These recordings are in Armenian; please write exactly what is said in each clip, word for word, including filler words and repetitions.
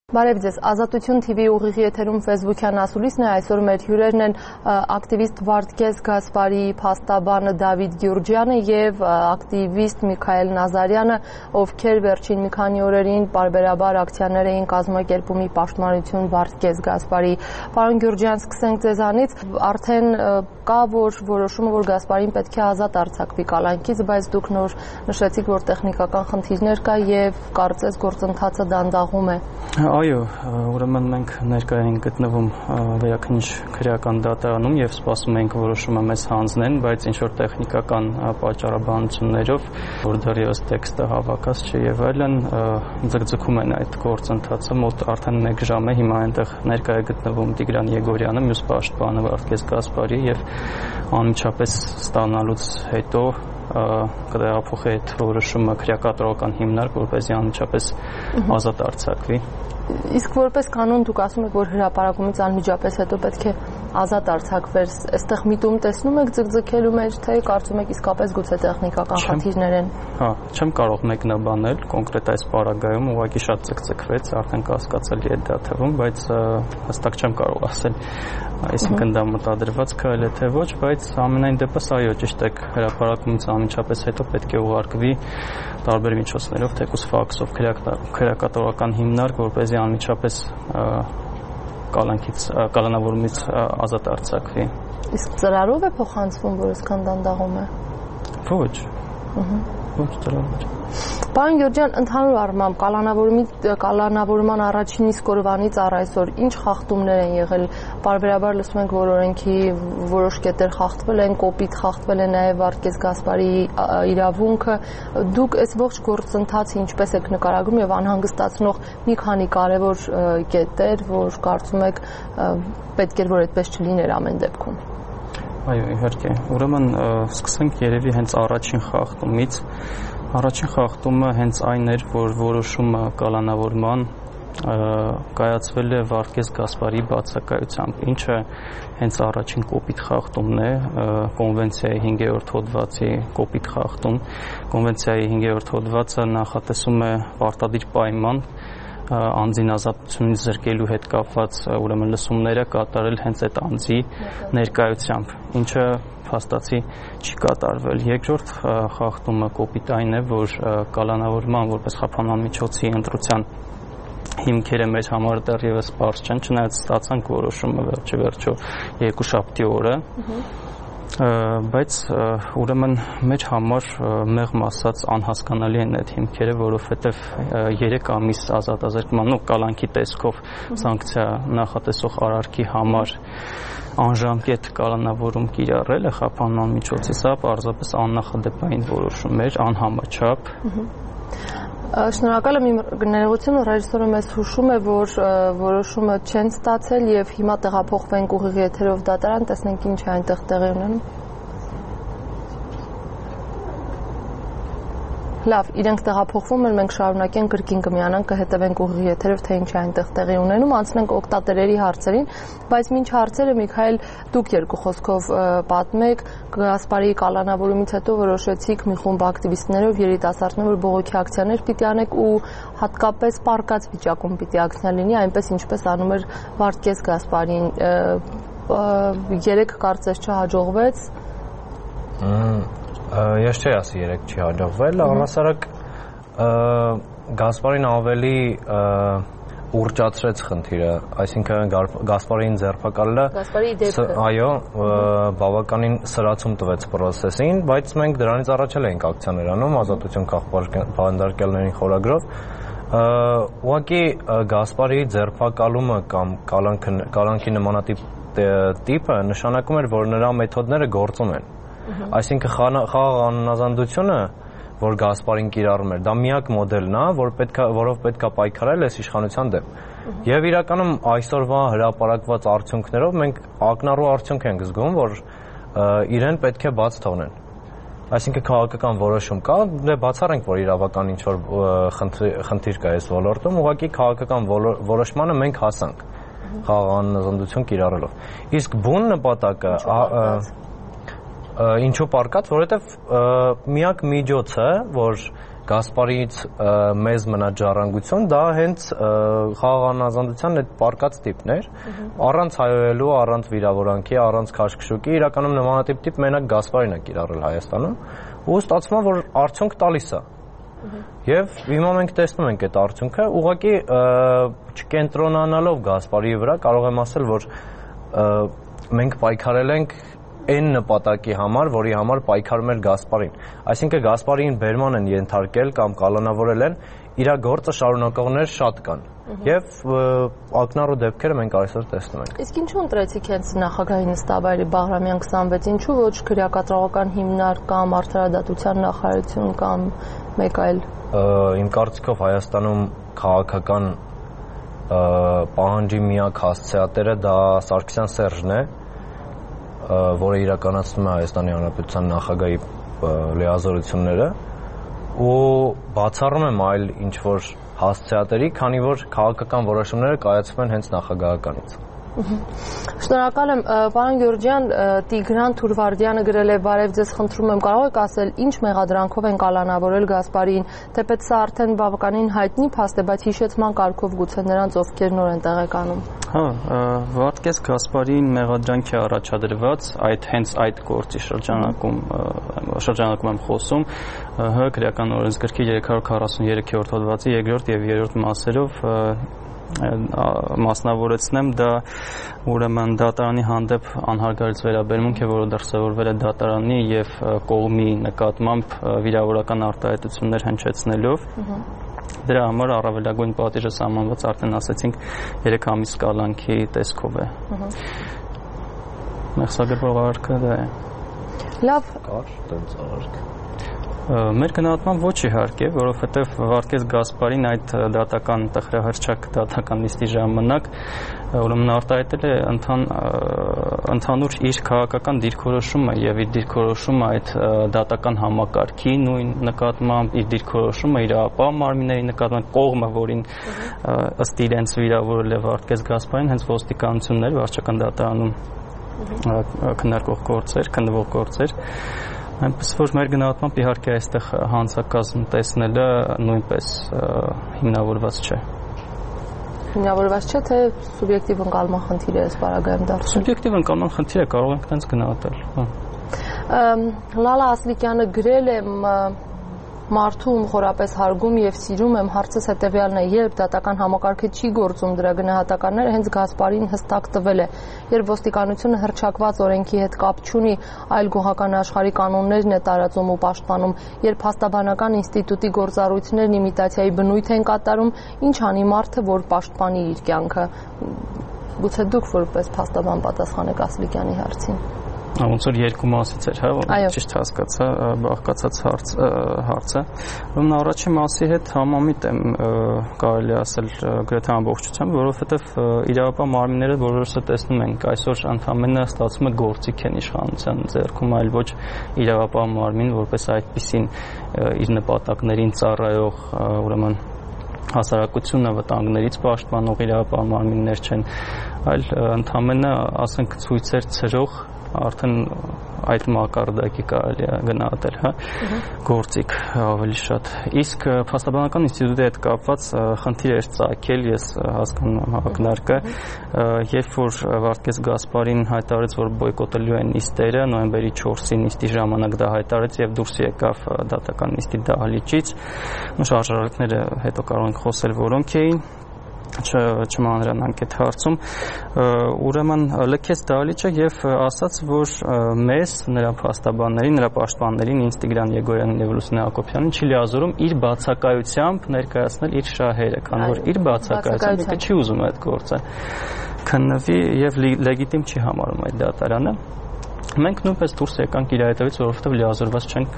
Բարև ձեզ, Ազատություն թիվի ուղիղ եթերում Facebook-յան ասուլիսն է, այսօր մեր հյուրերն են ակտիվիստ Վարդգես Գասպարի փաստաբանը Դավիթ Գյուրջյանը և ակտիվիստ Միքայել Նազարյանը, ովքեր վերջին մի քանի օրերին պարբերաբար ակցիաներ էին կազմակերպում ի պաշտպանություն Վարդգես Գասպարի։ Պարոն Գյուրջյան, սկսենք ձեզանից, արդեն կա որ որոշումը, որ Գասպարին պետք է ազատ արձակվի կալանքից, բայց դուք նոր նշեցիք, որ տեխնիկական խնդիրներ կա և կարծես գործընթացը դանդաղում է։ Այո, ուրեմն մենք ներկայ ենք գտնվում վերաքննիչ քրեական դատարանում եւ սպասում ենք որոշումը մեզ հանձնեն, բայց ինչ որ տեխնիկական պատճառաբանություններով, որ դեռևս տեքստը հավաքած չէ եւ այլն, ձգձգում են այդ գործընթացը, մոտ արդեն մեկ ժամ է հիմա այնտեղ ներկայ է գտնվում Տիգրան Եգորյանը, մյուս պաշտպանը Վարդգես Գասպարի եւ անմիջապես ստանալուց հետո կտեղափոխի այդ որոշումը քրեակատարական հիմնարկ, որպեսզի անմիջապես ազատ արձակվի։ Իսկ որպես կանոն դուք ասում եք, որ հրապարակումից անմիջապես հետո պետք է ազատ արձակվեր, այստեղ միտում տեսնում եք ձգձգելու մեջ, թե կարծում եք իսկապես գուցե տեխնիկական խնդիրներ են։ Հա, չեմ կարող մեկնաբանել կոնկրետ այս պարագայում, ուղղակի շատ ձգձգվեց, արդեն կասկածելի է դա թվում, բայց հստակ չեմ կարող ասել, այսինքն դա մտադրված քայլ է թե ոչ, բայց ամենայն դեպս այո, ճիշտ եք, հրապարակումից անմիջապես հետո պետք է ուղարկվի տարբեր միջոցներով, թեկուզ ֆաքսով, քրեակատարական հիմնարկ, որպեսզի անմիջապես կալանքից, կալանավորումից ազատ արձակվի։ Իսկ ծրարով է փոխանցվում, որ այսքան դանդաղում է։ Ոչ։ Ոչ ծրարով։ Պարոն Գյուրջյան, ընդհանուր առմամբ կալանավորման առաջին իսկ օրվանից առ այսօր ինչ խախտումներ են եղել։ Պարբերաբար լսում ենք, որ օրենքի որոշ կետեր խախտվել են, կոպիտ խախտվել է նաև Վարդգես Գասպարի իրավունքը։ Դուք այս ողջ գործընթացը ինչպես եք նկարագրում եւ անհանգստացնող մի քանի կարևոր կետեր, որ կարծում եք պետք էր որ այդպես չլիներ ամեն դեպքում։ Այո, իհարկե։ Ուրեմն սկսենք երևի հենց առաջին խախտումից։ Առաջին խախտումը հենց այն էր, որ որոշումը կալանավորման կայացվել է Վարդգես Գասպարի բացակայությամբ, ինչը հենց առաջին կոպիտ խախտումն է, կոնվենցիայի հինգերորդ հոդվածի կոպիտ խախտում։ Կոնվենցիայի հինգերորդ հոդվածը նախատեսում է պարտադիր պայման անձին ազատությունից զրկելու հետ կապված ուրեմն լսումները կատարել հենց այդ անձի ներկայությամբ, ինչը փաստացի չի կատարվել։ Երկրորդ խախտումը կոպիտ այն է, որ կալանավորման որպես խափանման միջոցի ընտրության հիմքերը մեր համար դեռևս պարզ չեն, չնայած ստացանք որոշումը վերջիվերջո երկուշաբթի օրը, բայց ուրեմն մեր համար մեղմ ասած անհասկանալի են այդ հիմքերը, որովհետև երեք ամիս ազատազրկման ու կալանքի տեսքով սանկցիա նախատեսող արարքի համար անժամկետ կալանավորում կիրառելը խափանման միջոցի, սա պարզապես աննախադեպային որոշում էր, անհամաչափ։ Շնորհակալ եմ, իմ ներողությունը ռեժիսորը մեզ հուշում է, որ որոշումը չեն ստացել եւ հիմա տեղափոխվենք ուղիղ եթերով դատարան, տեսնենք ինչ է այնտեղ տեղի ունենում։ Լավ, իրենք տեղափոխվում են, մենք շարունակենք կրկին կմիանանք, կհետևենք ուղիղ եթերով, թե ինչ է այնտեղ տեղի ունենում, անցնենք օգտատերերի հարցերին, բայց մինչ հարցերը Միքայել, դուք երկու խոսքով պատմեք, Գասպարի կալանավորումից հետո որոշեցիք մի խումբ ակտիվիստներով, երիտասարդներ, որ բողոքի ակցիաներ պիտի անեք ու հատկապես պարկած վիճակում պիտի ակցիա լինի, այնպես ինչպես անում էր Վարդգես Գասպարին։ Երեք կարծես չհաջողվեց։ Ես չի ասի երեք չի հաջողվել, առհասարակ Գասպարին ավելի ուռճացրեց խնդիրը, այսինքն Գասպարին ձերբակալելը, այո, բավականին սրացում տվեց պրոցեսին, բայց մենք դրանից առաջ էլ էինք ակցիաներ անում ազատություն քաղաքապահարների խորագրով, ուղղակի Գասպարի ձերբակալումը կամ կալանքի նմանատիպ տիպը նշանակում էր, որ նրա մեթոդները գործում են։ Այսինքն խաղաղ անհնազանդությունը, որ Գասպարին կիրառում էր, դա միակ մոդելն է, որ պետք է, որով պետք է պայքարել այս իշխանության դեմ։ Եվ իրականում այսօրվա հրապարակված արդյունքներով մենք ակնառու արդյունք ենք զգում, որ իրեն պետք է բաց թողնեն։ Այսինքն քաղաքական որոշում կա, դե բացառենք, որ իրավական ինչ-որ խնդիր կա այս ոլորտում, ուղղակի քաղաքական որոշմանը մենք հասանք խաղաղ անհնազանդություն կիրառելով։ Իսկ բուն նպատակը Ինչու պարկած, որովհետև միակ միջոցը, որ Գասպարից մեզ մնաց ժառանգություն, դա հենց խաղաղանազանդության այդ պարկած տիպն էր, առանց հայոյելու, առանց վիրավորանքի, առանց քաշքշուկի, իրականում նմանատիպ տիպ մենակ Գասպարին է կիրառել Հայաստանում, ու ստացվում է, որ արդյունք տալիս է։ Եվ հիմա մենք տեսնում ենք այդ արդյունքը, ուղղակի չկենտրոնանալով Գասպարի վրա կարող եմ ասել, որ մենք պայքարել ենք այն նպատակի համար, որի համար պայքարում էր Գասպարին։ Այսինքն Գասպարին բերման են ենթարկել կամ կալանավորել են, իր գործը շարունակողներ շատ կան։ Եվ ակնառու դեպքերը մենք այսօր տեսնում ենք։ Իսկ ինչու ընտրեցիք հենց նախագահի նստավայրի Բաղրամյան քսանվեց, ինչու ոչ քրեակատրողական հիմնարկ կամ արդարադատության նախարարություն կամ մեկ այլ։ Իմ կարծիքով Հայաստանում քաղաքական պահանջի միակ հասցեատերը դա Սարգսյան Սերժն է, որը իրականացնում է Հայաստանի Հանրապետության նախագահի լիազորությունները ու բացառում եմ այլ ինչ-որ հասցեատերի, քանի որ քաղաքական որոշումները կայացվում են հենց նախագահականից։ Շնորհակալ եմ, պարոն Գյուրջյան, Տիգրան Թուրվարդյանը գրել է, բարև ձեզ, խնդրում եմ, կարող եք ասել, ինչ մեղադրանքով են կալանավորել Գասպարին, թեպետ սա արդեն բավականին հայտնի փաստ է, բայց հիշեցման կարգով գուցե նրանց ովքեր նոր են տեղեկանում։ Հա, Վարդգես Գասպարին մեղադրանք է առաջադրված այդ հենց այդ գործի շրջանակում շրջանակում եմ խոսում ՀՀ քրեական օրենսգրքի երեք հարյուր քառասուններորդ հոդվածի երկրորդ եւ երրորդ մասերով մասնավորեցնեմ, դա ուրեմն դատարանի հանդեպ անհարգալից վերաբերմունք է, որը դրսևորվել է դատարանի եւ կողմի նկատմամբ վիրավորական արտահայտություններ հնչեցնելով։ Դրա համար առավելագույն պատիժը սահմանված արդեն ասացինք երեք ամիս կալանքի տեսքով է։ Մեղսագրվող արարքը դա է։ Լավ, կար տենց արարք։ Մեր գնահատման ոչ իհարկե, որովհետև Վարդգես Գասպարին այդ դատական տխրահռչակ դատական նիստի ժամանակ ուրեմն արտահայտել է ընդհանուր իր քաղաքական դիրքորոշումը եւ իր դիրքորոշումը այդ դատական համակարգի նույն նկատմամբ, իր դիրքորոշումը իր ապա մարմինների նկատմամբ կողմը, որին ըստ իրենց վիրավորել է Վարդգես Գասպարին, հենց ոստիկանություններ, վարչական դատարանում քննարկող գործեր, քննվող գործեր։ Այնպես որ մեր գնահատմամբ իհարկե այստեղ հանցակազմ տեսնելը նույնպես հիմնավորված չէ։ Հիմնավորված չէ, թե սուբյեկտիվ ընկալման խնդիր է այս պարագայում դարձել։ Սուբյեկտիվ ընկալման խնդիր է, կարող ենք տենց գնահատել։ Լալա Ասլիկյանը գրել է մարդու ում խորապես հարգում եւ սիրում եմ, հարցս հետեւյալն է, երբ դատական համակարգը չի գործում դրա գնահատականները հենց Գասպարին հստակ տվել է, երբ ոստիկանությունը հռչակված օրենքի հետ կապ չունի, այլ գոհական աշխարհի կանոններն է տարածում ու պաշտպանում, երբ հաստաբանական ինստիտուտի գործառույթներն իմիտացիայի բնույթ են կատարում, ինչ անի մարդը, որ պաշտպանի իր կյանքը։ Գուցե դուք որպես փաստաբան պատասխանեք Ասլիկյանի հարցին։ Ոնց որ երկու մասից էր, հա, ճիշտ հասկացա, բաղկացած հարցը։ Ուրեմն առաջին մասի հետ համամիտ եմ, կարելի ասել գրեթե ամբողջությամբ, որովհետև իրավապահ մարմինները բոլորս տեսնում ենք, այսօր ընդամենը ստացվում է գործիք են իշխանության ձեռքում, այլ ոչ իրավապահ մարմին, որպես այդպիսին իր նպատակներին ծառայող, ուրեմն հասարակությունը վտանգներից պաշտպանող իրավապահ մարմիններ չեն, այլ ընդամենը, ասենք, ցույցեր ցրող արդեն այդ մակարդակի կարելի է գնահատել, հա, գործիք ավելի շատ։ Իսկ փաստաբանական ինստիտուտի հետ կապված խնդիր էր ծագել, ես հասկանում եմ ակնարկը, երբ որ Վարդգես Գասպարին հայտարարեց, որ բոյկոտելու են նիստերը, նոյեմբերի չորսի նիստի ժամանակ դա հայտարարեց եւ դուրս եկավ դատական նիստի դահլիճից, շարժառիթները հետո կարող ենք խոսել, որոնք էին չմանրանանք այդ հարցում, ուրեմն լքեց դահլիճը եւ ասաց, որ մեզ, նրա փաստաբաններին, նրա պաշտպաններին, ինձ Տիգրան Եգորյանին եւ Լուսինե Հակոբյանին չի լիազորում իր բացակայությամբ ներկայացնել իր շահերը, քանի որ իր բացակայությամբ ինքը չի ուզում այդ գործը քննվի եւ լեգիտիմ չի համարում այդ դատարանը։ Մենք նույնպես դուրս եկանք իր հետևից, որովհետև լիազորված չենք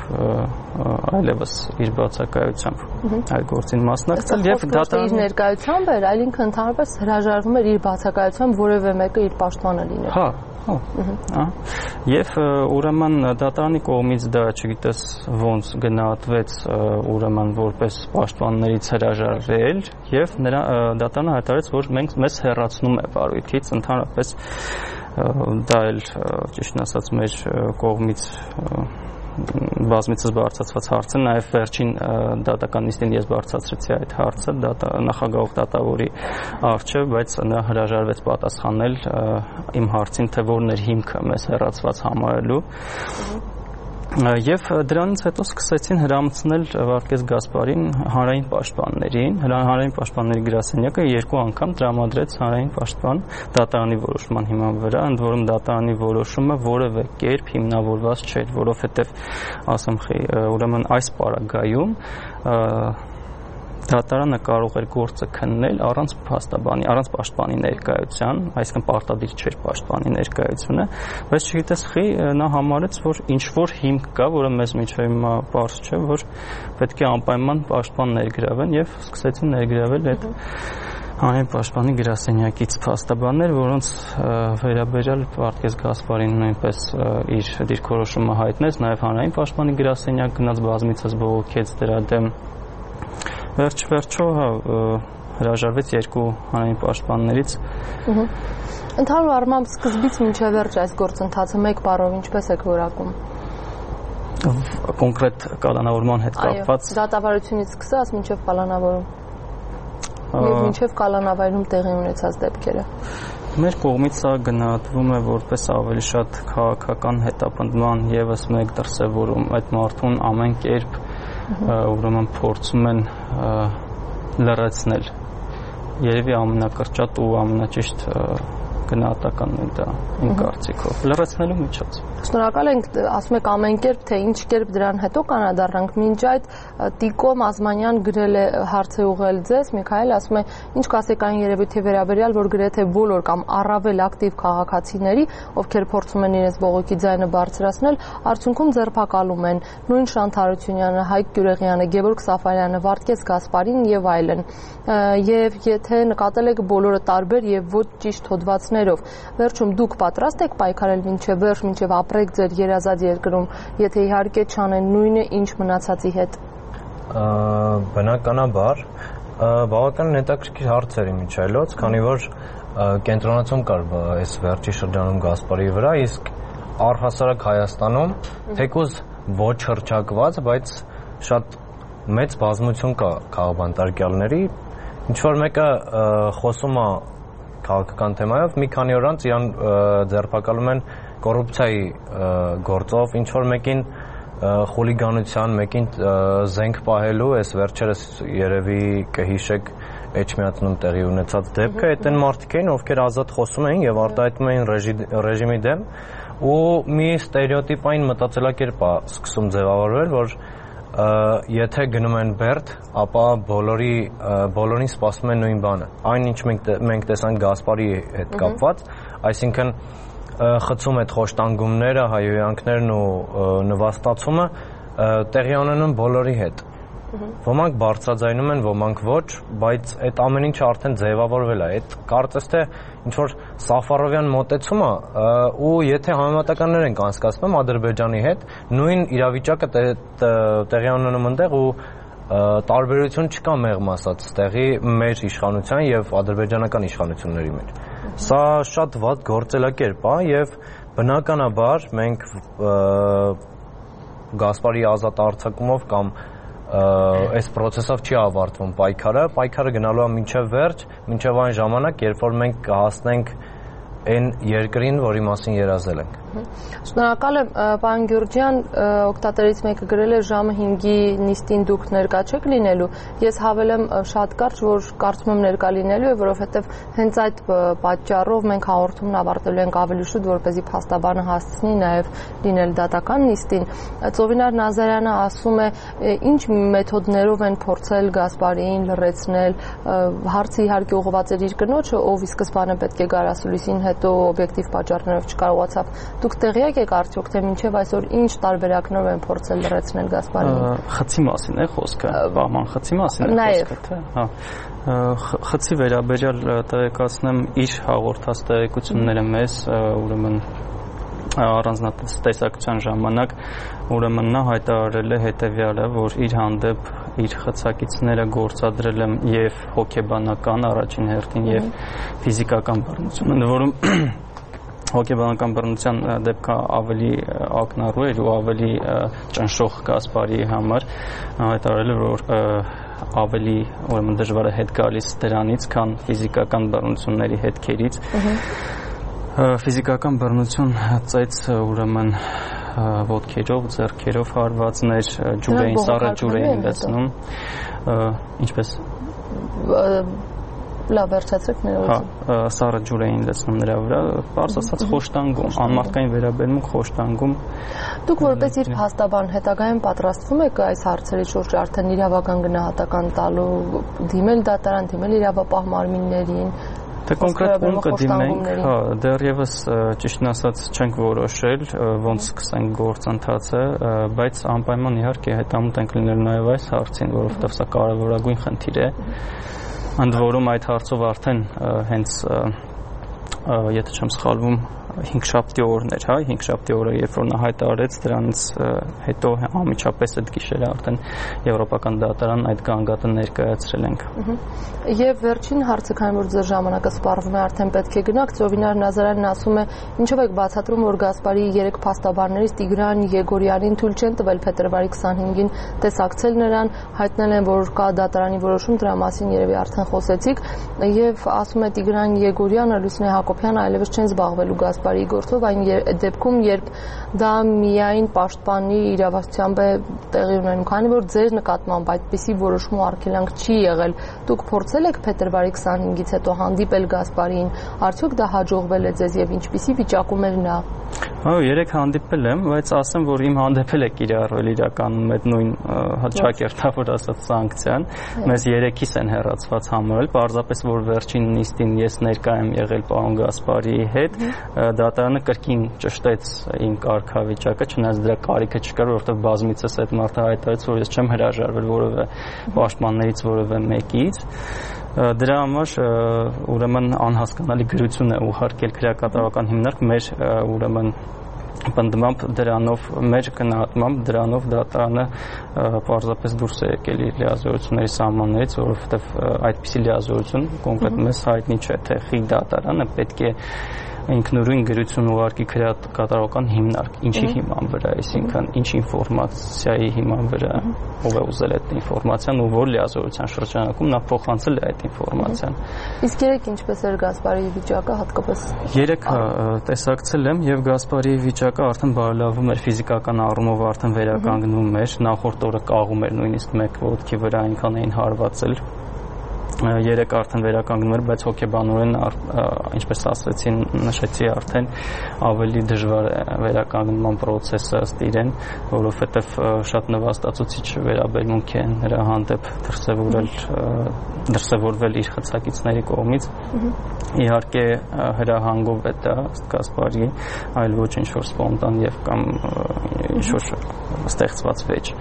այլևս իր բացակայությամբ այդ գործին մասնակցել եւ դատարանի իր ներկայությամբ էր, այլ ինքը ընդհանրապես հրաժարվում էր իր բացակայությամբ որևէ մեկը իր պաշտպանը լինել։ Հա, հա։ Եվ ուրեմն դատարանի կողմից դա, չգիտես, ոնց գնահատվեց ուրեմն որպես պաշտպաններից հրաժարվել եւ նրա դատարանը հայտարարեց, որ մենք մեզ հեռացնում է բարույթից, ընդհանրապես դա էլ ճիշտն ասած մեր կողմից բազմիցս բարձրացված հարց է, նաև վերջին դատական նիստին ես բարձրացրեցի այդ հարցը նախագահող դատավորի առջև, բայց նա հրաժարվեց պատասխանել իմ հարցին, թե որն էր հիմքը մեզ հեռացված համարելու։ Եվ դրանից հետո սկսեցին հրամցնել Վարդգես Գասպարին հանրային պաշտպաններին, հանրային պաշտպանների գրասենյակը երկու անգամ տրամադրեց հանրային պաշտպան դատարանի որոշման հիման վրա, ընդ որում դատարանի որոշումը որևէ կերպ հիմնավորված չէր, որովհետև ասեմ խի, ուրեմն այս պարագայում դատարանը կարող էր գործը քննել առանց փաստաբանի, առանց պաշտպանի ներկայության, այսինքն պարտադիր չէր պաշտպանի ներկայությունը, բայց չգիտես խի նա համարեց, որ ինչ որ հիմք կա, որը մեզ միջև հիմա պարզ չէ, որ պետք է անպայման պաշտպան ներգրավեն եւ սկսեցին ներգրավել այդ հանրային պաշտպանի գրասենյակից փաստաբաններ, որոնց վերաբերյալ Վարդգես Գասպարին նույնպես իր դիրքորոշումը հայտնեց, նաեւ հանրային պաշտպանի գրասենյակ գնաց բազմիցս բողոքեց դրա դեմ։ Վերջ-վերջո հրաժարվեց երկու հանրային պաշտպաններից։ Ընդհանուր առմամբ սկզբից մինչև վերջ այս գործընթացը մեկ բառով ինչպես եք որակում։ Կոնկրետ կալանավորման հետ կապված։ Այո, դատավարությունից սկսած մինչև կալանավորում։ Եվ մինչև կալանավայրում տեղի ունեցած դեպքերը։ Մեր կողմից սա գնահատվում է որպես ավելի շատ քաղաքական հետապնդման եւս մեկ դրսևորում, այդ մարդուն ամեն կերպ ուրեմն փորձում են լրացնել։ Երևի ամենակրճատ ու ամենաճիշտ գնահատականն է դա իմ կարծիքով։ Լրացնելու միջոց։ Շնորհակալ ենք, ասում եք ամեն կերպ, թե ինչ կերպ դրան հետո կանադառնանք։ Մինչ այդ Տիկո Մազմանյան գրել է հարց է ուղղել ձեզ, Միքայել, ասում է, ինչ կասեք այն երևույթի վերաբերյալ, որ գրեթե բոլոր կամ առավել ակտիվ քաղաքացիների, ովքեր փորձում են իրենց բողոքի ձայնը բարձրացնել, արդյունքում ձերբակալում են նույն Շանթ Հարությունյանը, Հայկ Գյուրեղյանը, Գևորգ Սաֆարյանը, Վարդգես Գասպարին եւ այլն։ Եվ եթե նկատել եք բոլորը տարբեր եւ ոչ ճիշտ հոդվածներով, վերջում դուք պատրաստ եք պայքարել մինչև վերջ, մինչև ապրեք ձեր երազած երկրում, եթե իհարկե չանեն նույնը, ինչ մնացածի հետ։ Բնականաբար, բավական հետաքրքիր հարց էր Միքայելոց, քանի որ կենտրոնացում կար այս վերջի շրջանում Գասպարի վրա, իսկ առհասարակ Հայաստանում թեկուզ ոչ հռչակված, բայց շատ մեծ բազմություն կա քաղաքաբանտարկյալների, ինչ որ մեկը խոսում է քաղաքական թեմայով, մի քանի օր անց իրան ձերբակալում են կոռուպցիայի գործով, ինչ որ մեկին խուլիգանության, մեկին զենք պահելու, այս վերջերս երևի կհիշեք Էջմիածնում տեղի ունեցած դեպքը, այդ են մարդիկ էին, ովքեր ազատ խոսում էին եւ արտահայտում էին ռեժիմի դեմ, ու մի ստերեոտիպային մտածելակերպ է սկսում ձևավորվել, որ եթե գնում են Բերդ, ապա բոլորի բոլորին սպասում է նույն բանը։ Այն ինչ մենք մենք տեսանք Գասպարի հետ կապված, այսինքն խցում այդ խոշտանգումները, հայհոյանքներն ու նվաստացումը տեղի ունենում բոլորի հետ։ Ոմանք բարձրաձայնում են, ոմանք ոչ, բայց այդ ամեն ինչը արդեն ձևավորվել է։ Այդ կարծես թե ինչ որ Սաֆարովյան մոտեցումը ու եթե համեմատականներ ենք անցկացնում Ադրբեջանի հետ, նույն իրավիճակը տեղի ունենում այնտեղ ու տարբերություն չկա մեղմ ասած տեղի մեր իշխանության եւ ադրբեջանական իշխանությունների մեջ։ Սա շատ վատ գործելակերպ է եւ բնականաբար մենք Գասպարի ազատ արձակումով կամ այս process-ով չի ավարտվում պայքարը, պայքարը գնալու է մինչև վերջ, մինչև այն ժամանակ, երբ որ մենք կհասնենք այն երկրին, որի մասին երազել ենք։ Շնորհակալ եմ, պարոն Գյուրջյան, օգտատերից մեկը գրել է ժամը հինգի նիստին դուք ներկա չեք լինելու։ Ես հավելեմ շատ կարճ, որ կարծում եմ ներկա լինելու է, որովհետև հենց այդ պատճառով մենք հաղորդումն ավարտելու ենք ավելի շուտ, որպեսզի փաստաբանը հասցնի նաև լինել դատական նիստին։ Ծովինար Նազարյանը ասում է, ինչ մեթոդներով են փորձել Գասպարիին լրացնել, հարցը իհարկե ուղղված էր իր կնոջը, ով ի սկզբանե պետք է գար ասուլիսին, հետո օբյեկտիվ պատճառներով չկարողացավ։ Դուք տեղյակ եք արդյոք թե մինչև այսօր ինչ տարբերակներով են փորձել լրացնել Գասպարին։ Խցի մասին է խոսքը, բահման խցի մասին է խոսքը, թե։ Հա։ Խցի վերաբերյալ տեղեկացնեմ իր հաղորդած տեղեկությունները մեզ, ուրեմն առանձնատեսակցության ժամանակ, ուրեմն նա հայտարարել է հետևյալը, որ իր հանդեպ իր խցակիցները գործադրել են եւ հոգեբանական առաջին հերթին եւ ֆիզիկական բռնություն, որում հոգեբանական բռնության դեպքը ավելի ակնառու էր ու ավելի ճնշող Գասպարի համար հայտարարել որ ավելի ուրեմն դժվար է հետ գալիս դրանից, քան ֆիզիկական բռնությունների հետքերից։ Ֆիզիկական բռնություն ծեծ ուրեմն ոտքերով, ձեռքերով հարվածներ, ջուր էին, սառը ջուր էին լցնում, ինչպես լավ վերջացրեք ներողություն։ Հա, սառը ջուր էին լցնում նրա վրա, բարձ ասած խոշտանգում, անմարդկային վերաբերմունք խոշտանգում։ Դուք որպես իր փաստաբան հետագայում պատրաստվում եք այս հարցերի շուրջ արդեն իրավական գնահատական տալու, դիմել դատարան, դիմել իրավապահ մարմիններին։ Դե կոնկրետ ում կդիմենք, հա, դեռևս ճիշտն ասած չենք որոշել ոնց սկսենք գործընթացը, բայց անպայման իհարկե հետամուտ ենք լինել նաև այս հարցին, որովհետև սա կարևորագույն խնդիր է։ Ընդ որում այդ հարցով արդեն հենց եթե չեմ սխալվում հինգշաբթի օրն էր, հա, հինգշաբթի օրը երբ որ նա հայտարարեց, դրանից հետո անմիջապես այդ գիշերը արդեն Եվրոպական դատարան այդ գանգատը ներկայացրել ենք։ Եվ վերջին հարցը, քանի որ ձեր ժամանակը սպառվում է, արդեն պետք է գնաք, Ծովինար Նազարյանն ասում է, ինչով եք բացատրում, որ Գասպարի երեք փաստաբաններից Տիգրան Եգորյանին թույլ չեն տվել փետրվարի քսանհինգին տեսակցել նրան, հայտնել են, որ կա դատարանի որոշում, դրա մասին երևի արդեն խոսեցիք, եւ ասում է Տիգրան Եգորյանը, Լուսինե Հակոբյանը այլևս չեն զբաղվելու Գասպարի գործով, այն դեպքում, երբ դա միայն պաշտպանի իրավասությամբ է տեղի ունենում, քանի որ ձեր նկատմամբ այդպիսի որոշում ու արգելանք չի եղել, դուք փորձել եք փետրվարի քսանհինգից հետո հանդիպել Գասպարին, արդյոք դա հաջողվել է ձեզ եւ ինչպիսի վիճակում էր նա։ Հա, երեք հանդիպել եմ, բայց ասեմ, որ իմ հանդիպել է կիրառվել իրականում այդ նույն հաճակերտավոր ասած սանկցիան, մեզ երեքիս են հեռացված համարել, պարզապես որ վերջին նիստին ես ներկա եմ եղել պարոն Գասպարի հետ, դատարանը կրկին ճշտեց իմ կարգավիճակը, չնայած դրա կարիքը չկար, որովհետև բազմիցս այդ մարդը հայտարարեց, որ ես չեմ հրաժարվել որևէ պաշտպաններից որևէ մեկից։ Դրա համար ուրեմն անհասկանալի գրություն է ուղարկել քրեակատարական հիմնարկ մեր ուրեմն պնդմամբ դրանով մեր գնահատմամբ դրանով դատարանը պարզապես դուրս է եկել իր լիազորությունների սահմաններից, որովհետև այդպիսի լիազորություն կոնկրետ մեզ հայտնի չէ, թե խի դատարանը պետք է ինքնուրույն գրություն ուղարկի քրեակատարական հիմնարկ, ինչի հիման վրա, այսինքն ինչ ինֆորմացիայի հիման վրա, ով է ուզել այդ ինֆորմացիան ու որ լիազորության շրջանակում նա փոխանցել է այդ ինֆորմացիան։ Իսկ երեք ինչպես էր Գասպարի վիճակը հատկապես։ Երեք տեսակցել եմ եւ Գասպարի վիճակը արդեն բարելավում էր, ֆիզիկական առումով արդեն վերականգնում էր, նախորդ օրը կաղում էր նույնիսկ մեկ ոտքի վրա այնքան էին հարվածել։ Երեք արդեն վերականգնում էր, բայց հոգեբանորեն ինչպես ասացին, նշեցի արդեն ավելի դժվար է վերականգնման process-ը ըստ իրեն, որովհետև շատ նվաստացուցիչ վերաբերմունք է նրա հանդեպ դրսևորել դրսևորվել իր խցակիցների կողմից։ Իհարկե հրահանգով է դա ըստ Գասպարի, այլ ոչ ինչ-որ սպոնտան եւ կամ ինչ-որ ստեղծված վեճ։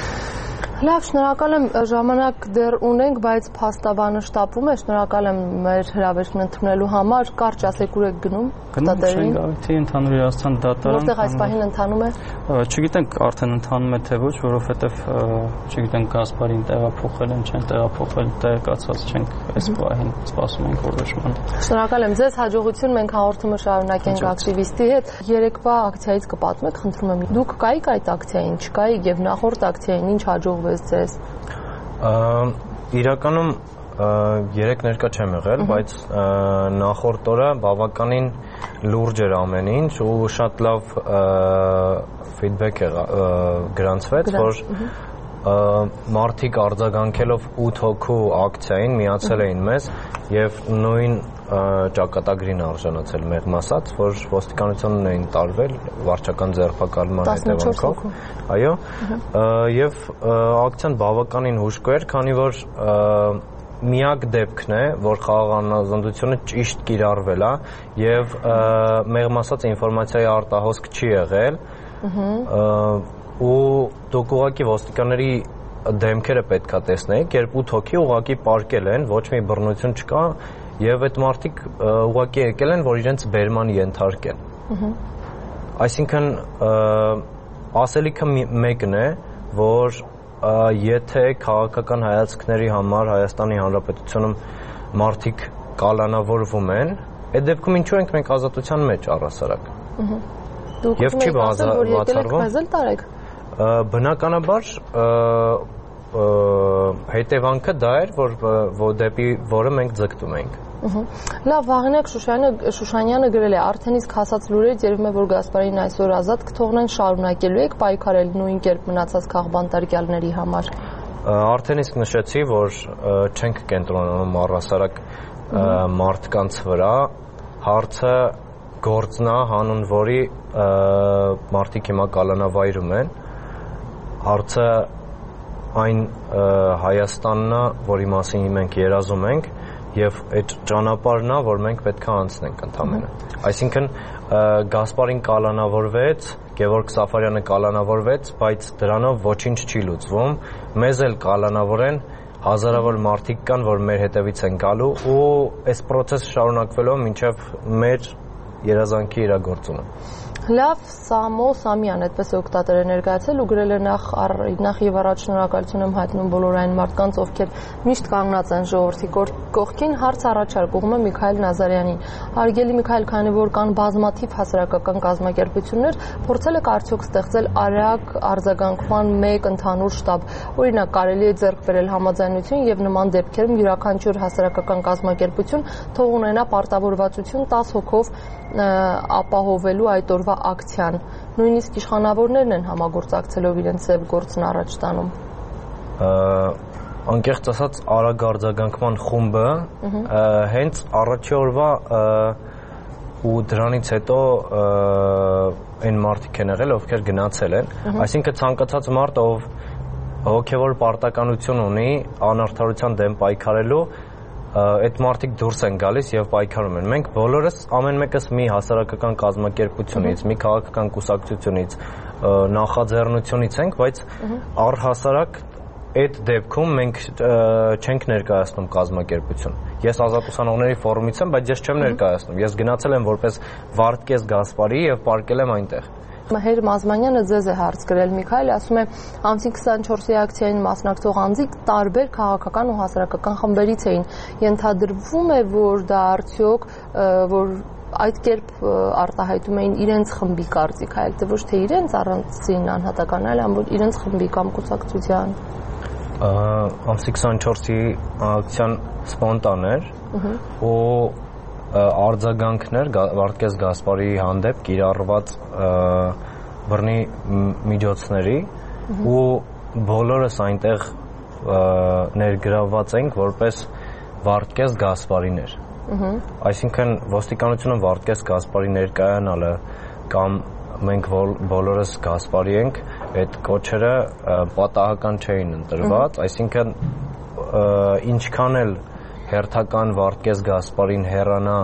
Լավ, շնորհակալ եմ, ժամանակ դեռ ունենք, բայց փաստաբանը շտապում է, շնորհակալ եմ մեր հրավերն ընդունելու համար, կարճ ասեք ուր եք գնում դատարանին։ Գնում ընդհանուր իրավասության դատարան։ Որտեղ այս պահին ընթանում է։ Չգիտենք արդեն ընթանում է թե ոչ, որովհետև չգիտենք Գասպարին տեղափոխել են, չեն տեղափոխել, տեղեկացված չենք այս պահին, սպասում ենք որոշման։ Շնորհակալ եմ ձեզ, հաջողություն, մենք հաղորդումը շարունակենք ակտիվիստի հետ։ Երեկվա ակցիայից կպատմեք, խնդրում եմ։ Դուք կայիք այդ ակցիային, չկայիք եւ նախորդ ակցիային ինչ հաջողվեց ձեզ։ Իրականում երեք ներկա չեմ եղել, բայց նախորդ օրը բավականին լուրջ էր ամեն ինչ ու շատ լավ ֆիդբեք է գրանցվեց, որ մարդիկ արձագանքելով ութ հոգու ակցիային միացել էին մեզ եւ նույն ճակատագրին արժանացել մեղմ ասած, որ ոստիկանությունն էին տարվել վարչական ձերբակալման հետևանքով։ Այո, եւ ակցիան բավականին հուժկու էր, քանի որ միակ դեպքն է, որ խաղաղ անազատությունը ճիշտ կիրառվել է եւ մեղմ ասած ինֆորմացիայի արտահոսք չի եղել։ Ու դուք ուղղակի ոստիկանների դեմքերը պետքա տեսնեիք, երբ ութ հոգի ուղղակի պարկել են, ոչ մի բռնություն չկա եւ այդ մարդիկ ուղղակի եկել են, որ իրենց բերման ենթարկեն։ Այսինքն ասելիքը մեկն է, որ եթե քաղաքական հայացքների համար Հայաստանի Հանրապետությունում մարդիկ կալանավորվում են Այդ դեպքում ինչու ենք մենք ազատության մեջ առհասարակ։ Դուք Եվ չի բացառվում։ Բնականաբար հետևանքը դա էր, որ որ դեպի որը մենք ձգտում ենք։ Լավ, Վաղենակ Շուշանյանը գրել է, արդեն իսկ հասած լուրերից երևում է, որ Գասպարին այսօր ազատ կթողնեն, շարունակելու եք պայքարել նույն կերպ մնացած քաղբանտարկյալների համար։ Արդեն իսկ նշեցի, որ չենք կենտրոնանում առհասարակ մարդկանց վրա, հարցը գործն է, հանուն որի մարդիկ հիմա կալանավայրում են, հարցը այն Հայաստանն է, որի մասին մենք երազում ենք, եւ այդ ճանապարհն է, որ մենք պետք է անցնենք ընդամենը։ Այսինքն Գասպարին կալանավորվեց, Գևորգ Սաֆարյանը կալանավորվեց, բայց դրանով ոչինչ չի լուծվում։ Մեզ էլ կալանավորեն, հազարավոր մարդիկ կան, որ մեր հետևից են գալու ու այս process-ը շարունակվելով մինչև մեր երազանքի իրագործումը։ Լավ, Սամո Սամյան այդպես է օգտատերը ներկայացել ու գրել է նախ նախ եւ առաջ շնորհակալություն եմ հայտնում բոլոր այն մարդկանց, ովքեր միշտ կանգնած են ժողովրդի կողքին, հարց առաջարկ ուղղում է Միքայել Նազարյանին։ Հարգելի Միքայել, քանի որ կան բազմաթիվ հասարակական կազմակերպություններ, փորձել եք արդյոք ստեղծել արագ արձագանքման մեկ ընդհանուր շտաբ։ Օրինակ, կարելի է ձեռք բերել համաձայնություն եւ նման դեպքերում յուրաքանչյուր հասարակական կազմակերպություն թող ունենա պարտավորվածություն տասը հոգով ապահովելու այդ օրվա ակցիան, նույնիսկ իշխանավորներն են համագործակցելով իրենց ձև գործն առաջ տանում։ Անկեղծ ասած արագ արձագանքման խումբը հենց առաջի օրվա ու դրանից հետո այն մարդիկ են եղել, ովքեր գնացել են, այսինքն ցանկացած մարդ, ով հոգևոր պարտականություն ունի անարդարության դեմ պայքարելու, այդ մարդիկ դուրս են գալիս եւ պայքարում են։ Մենք բոլորս ամեն մեկս մի հասարակական կազմակերպությունից, մի քաղաքական կուսակցությունից, նախաձեռնությունից ենք, բայց առհասարակ այդ դեպքում մենք չենք ներկայացնում կազմակերպություն։ Ես Ազատուսանողների ֆորումից եմ, բայց ես չեմ ներկայացնում։ Ես գնացել եմ որպես Վարդգես Գասպարի եւ պարկել եմ այնտեղ։ Մհեր Մազմանյանը ձեզ է հարց գրել, Միքայել, ասում է, ամսին քսանչորսի ակցիային մասնակցող անձիկ տարբեր քաղաքական ու հասարակական խմբերից էին։ Ենթադրվում է, որ դա արդյոք որ այդ կերպ արտահայտում էին իրենց խմբի կարծիք, այլ թե ոչ թե իրենց առանցին անհատական, այլ ամբողջ իրենց խմբի կամ կուսակցության։ Ամսի քսանչորսի ակցիան սպոնտան էր ու արձագանքներ Վարդգես Գասպարի հանդեպ կիրառված բռնի միջոցների ու բոլորս այնտեղ ներգրավված ենք որպես Վարդգես Գասպարիներ։ Այսինքն ոստիկանությունը Վարդգես Գասպարի ներկայանալը կամ մենք բոլորս Գասպարի ենք, այդ կոչերը պատահական չէին ընտրված, այսինքն ինչքան էլ հերթական Վարդգես Գասպարին հեռանա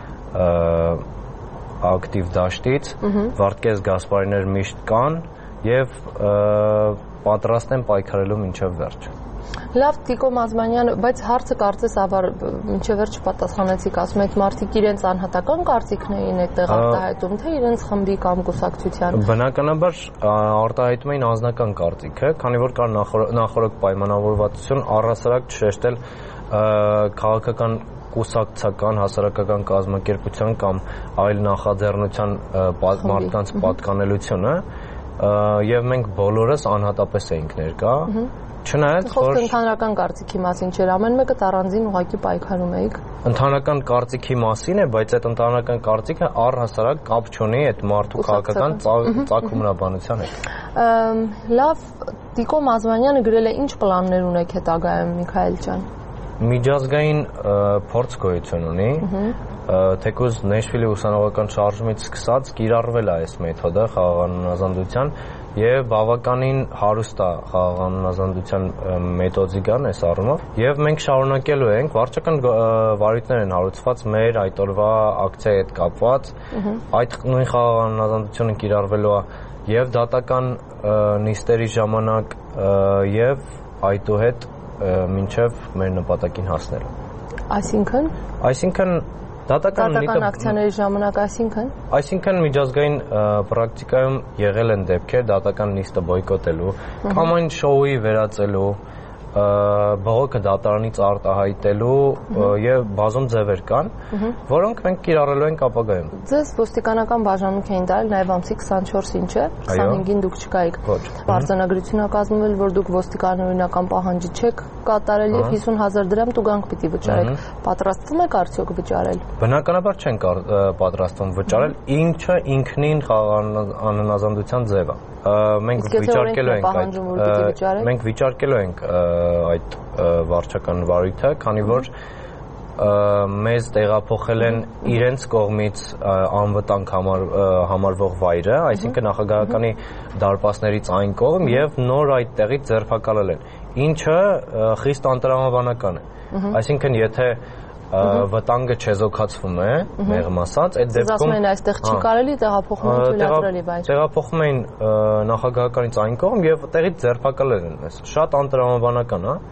ակտիվ դաշտից, Վարդգես Գասպարիներ միշտ կան եւ պատրաստ են պայքարելու մինչեւ վերջ։ Լավ, Տիկո Մազմանյան, բայց հարցը կարծես ավար մինչև վերջ պատասխանեցիք, ասում եք մարդիկ իրենց անհատական կարծիքն էին այդտեղ արտահայտում, թե իրենց խմբի կամ կուսակցության։ Բնականաբար արտահայտում էին անձնական կարծիքը, քանի որ կար նախորդ պայմանավորվածություն առհասարակ չշեշտել քաղաքական կուսակցական հասարակական կազմակերպության կամ այլ նախաձեռնության մարդկանց պատկանելությունը եւ մենք բոլորս անհատապես էինք ներկա, չնայած որ ընդհանրական կարծիքի մասին չէր, ամեն մեկը առանձին ուղղակի պայքարում էիք։ Ընդհանրական կարծիքի մասին է, բայց այդ ընդհանրական կարծիքը առհասարակ կապ չունի այդ մարդու քաղաքական ծագումնաբանության հետ։ Լավ, Տիկո Մազմանյանը գրել է, ինչ պլաններ ունեք հետագայում, Միքայել ջան։ Միջազգային փորձ գոյություն ունի, թեկուզ Նեշվիլի ուսանողական շարժումից սկսած կիրառվել է այս մեթոդը խաղաղանունազանդության եւ բավականին հարուստ է խաղաղանունազանդության մեթոդիկան այս առումով եւ մենք շարունակելու ենք վարչական վարույթներ են հարուցված մեր այդ օրվա ակցիայի հետ կապված այդ նույն խաղաղանունազանդությունը կիրառվելու է եւ դատական նիստերի ժամանակ եւ այդուհետ մինչև մեր նպատակին հասնելը։ Այսինքն Այսինքն դատական դատական ակցիաների ժամանակ այսինքն Այսինքն միջազգային պրակտիկայում եղել են դեպքեր դատական նիստը բոյկոտելու կամ այն շոուի վերածելու բողոքը դատարանից արտահայտելու եւ բազում ձևեր կան, որոնք մենք կիրառելու ենք ապագայում։ Ձեզ ոստիկանական բաժանմունք էին տալ նաեւ ամսի քսանչորսին, չէ՞, քսանհինգին դուք չկայիք։ Արձանագրություն ա կազմվել, որ դուք ոստիկանօրինական պահանջի չեք կատարել եւ հիսուն հազար դրամ տուգանք պիտի վճարեք։ Պատրաստվում եք արդյոք վճարել։ Բնականաբար չենք պատրաստվում վճարել, ինչը ինքնին անհնազանդության ձև է։ Մենք վիճարկելու ենք այդ մենք վիճարկելու ենք այդ վարչական վարույթը, քանի որ մեզ տեղափոխել են իրենց կողմից անվտանգ համարվող վայրը, այսինքն նախագահականի դարպասներից այն կողմ եւ նոր այդ տեղից ձերբակալել են, ինչը խիստ անտրամաբանական է։ Այսինքն եթե վտանգը չեզոքացվում է, մեղմ ասած, այդ դեպքում ասում են այստեղ չի կարելի տեղափոխումը թույլատրելի վայր։ Տեղափոխում էին նախագահականից այն կողմ եւ տեղից ձերբակալել են մեզ։ Շատ անտրամաբանական է։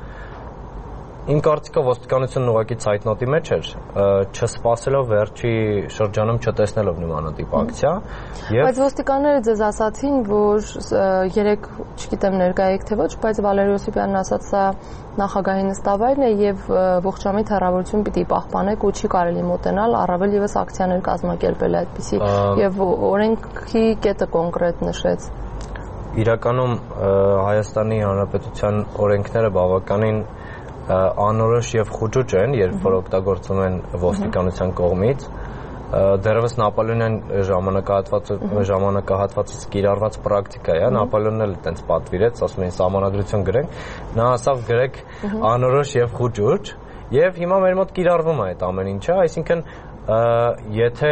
Իմ կարծիքով ոստիկանությունն ուղղակի ցայտնոտի մեջ էր, չսպասելով վերջի շրջանում չտեսնելով նմանատիպ ակցիա եւ Բայց ոստիկանները ձեզ ասացին, որ երեք, չգիտեմ ներկայ եք թե ոչ, բայց Վալերի Օսիպյանն ասաց, սա նախագահի նստավայրն է եւ ողջամիտ հեռավորություն պիտի պահպանեք ու չի կարելի մոտենալ, առավել եւս ակցիաներ կազմակերպել այդպիսի եւ օրենքի կետը կոնկրետ նշեց։ Իրականում Հայաստանի Հանրապետության օրենքները բավականին անորոշ եւ խուճուճ են, երբ որ օգտագործվում են ոստիկանության կողմից։ Դեռևս Նապոլեոնյան ժամանակահատվածը ժամանակահատվածից կիրառված պրակտիկա է, Նապոլեոնն էլ այդպես պատվիրեց, ասում էին սահմանադրություն գրենք, նա ասավ գրեք անորոշ եւ խուճուճ, եւ հիմա մեր մոտ կիրառվում է այդ ամեն ինչը, այսինքն եթե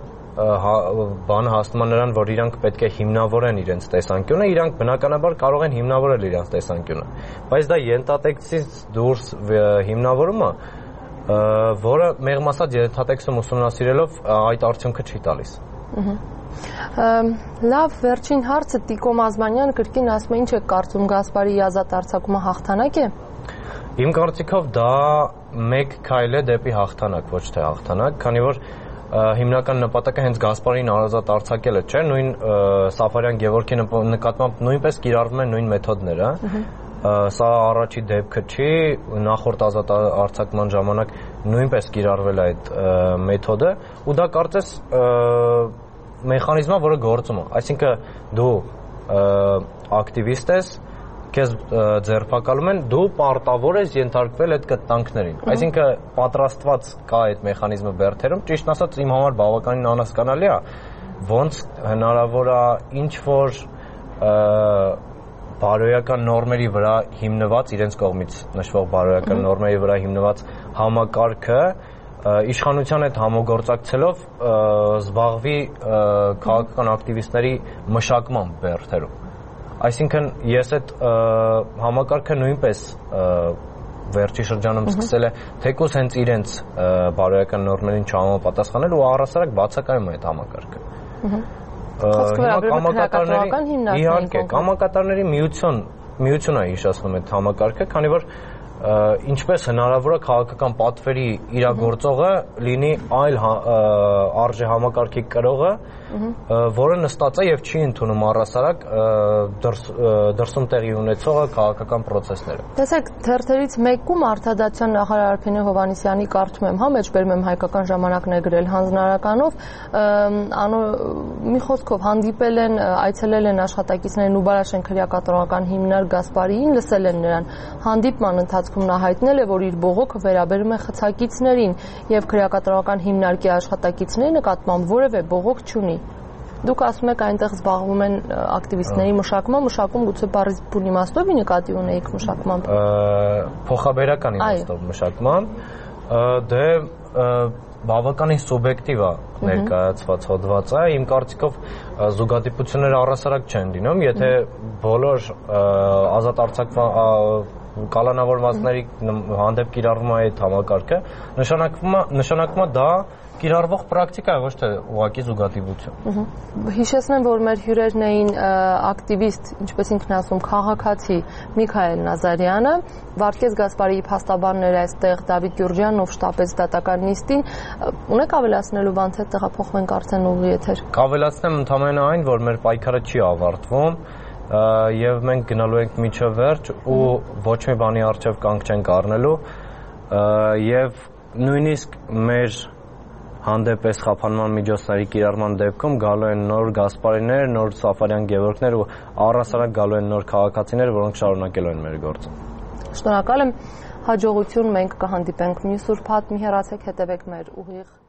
բանը հասնում է նրան, որ իրանք պետք է հիմնավորեն իրենց տեսանկյունը, իրանք բնականաբար կարող են հիմնավորել իրենց տեսանկյունը, բայց դա ենթատեքստից դուրս հիմնավորումը, որը մեղմ ասած ենթատեքստում ուսումնասիրելով այդ արդյունքը չի տալիս։ Լավ, վերջին հարցը Տիկո Մազմանյան կրկին ասում է, ինչ եք կարծում, Գասպարի ազատ արձակումը հաղթանակ է։ Իմ կարծիքով դա մեկ քայլ է դեպի հաղթանակ, ոչ թե հաղթանակ, քանի որ հիմնական նպատակը հենց Գասպարին ազատ արձակելը չէ, նույն Սաֆարյան Գևորգի նկատմամբ նույնպես կիրառվում են նույն մեթոդները։ Սա առաջի դեպքը չի, նախորդ ազատ արձակման ժամանակ նույնպես կիրառվել է այդ մեթոդը, ու դա կարծես մեխանիզմը, որը գործում է։ Այսինքն դու ակտիվիստ ես, քեզ ձերբակալում են, դու պարտավոր ես ենթարկվել այդ կտանքներին։ Այսինքն պատրաստված կա այդ մեխանիզմը բերթերում, ճիշտ ասած իմ համար բավականին անհասկանալի է, ոնց հնարավոր է ինչ որ բարոյական նորմերի վրա հիմնված, իրենց կողմից նշվող բարոյական նորմերի վրա հիմնված համակարգը իշխանության հետ համագործակցելով զբաղվի քաղաքական ակտիվիստների մշակման բերթերում։ Այսինքն ես այդ համակարգը նույնպես վերջի շրջանում սկսել է թեկուզ հենց իրենց բարոյական նորմերին չհամապատասխանել ու առհասարակ բացակայում է այդ համակարգը։ Իհարկե, կամակատարների միություն միություն է հիշեցնում այդ համակարգը, քանի որ ինչպես հնարավոր է քաղաքական պատվերի իրագործողը լինի այլ արժե համակարգի կրողը, որը նստած է եւ չի ընդունում առհասարակ դրսում տեղի ունեցողը քաղաքական process-ները։ Տեսեք, թերթերից մեկում Արտադատության նախարար Արփինե Հովհաննիսյանի կարծում եմ, հա, մեջբերում եմ Հայկական ժամանակն է գրել հանձնարարականով, մի խոսքով հանդիպել են, այցելել են աշխատակիցներն ու Բարաշեն քրեակատարողական հիմնարար Գասպարիին, լսել են նրան։ Հանդիպման ընթացքում նա հայտնել է, որ իր բողոքը վերաբերում է խցակիցներին եւ քրեակատարողական հիմնարկի աշխատակիցների նկատմամբ որևէ բողոք չունի։ Դուք ասում եք այնտեղ զբաղվում են ակտիվիստների մշակման, մշակում գուցե բառի բուն իմաստով նկատի ունեիք մշակմամբ։ Փոխաբերական իմաստով մշակմամբ, դե բավականին սուբյեկտիվ է ներկայացված հոդվածը, իմ կարծիքով զուգադիպությունները առհասարակ չեն լինում, եթե բոլոր ազատ արձակման կալանավորվածների հանդեպ կիրառվում է այդ համակարգը, նշանակում է դա կիրառվող պրակտիկա է, ոչ թե ուղղակի զուգադիպություն։ Հիշեցնեմ, որ մեր հյուրերն էին ակտիվիստ, ինչպես ինքն ասում, քաղաքացի Միքայել Նազարյանը, Վարդգես Գասպարիի փաստաբաններ այստեղ Դավիթ Գյուրջյանն, ով շտապեց դատական նիստին, ունեք ավելացնելու բան, թե տեղափոխվենք արդեն ուղի եթեր։ Կավելացնեմ ընդամենը այն, որ մեր պայքարը չի ավարտվում, եւ մենք գնալու ենք միջով վերջ ու ոչ մի բանի առջև կանգ չենք առնելու եւ նույնիսկ մեր հանդեպ այս խափանման միջոցների կիրառման դեպքում գալու են նոր Գասպարիներ, նոր Սաֆարյան Գևորգներ ու առհասարակ գալու են նոր քաղաքացիներ, որոնք շարունակելու են մեր գործը։ Շնորհակալ եմ, հաջողություն, մենք կհանդիպենք մյուս ուրբաթ, մի հեռացեք, հետևեք մեր ուղիղ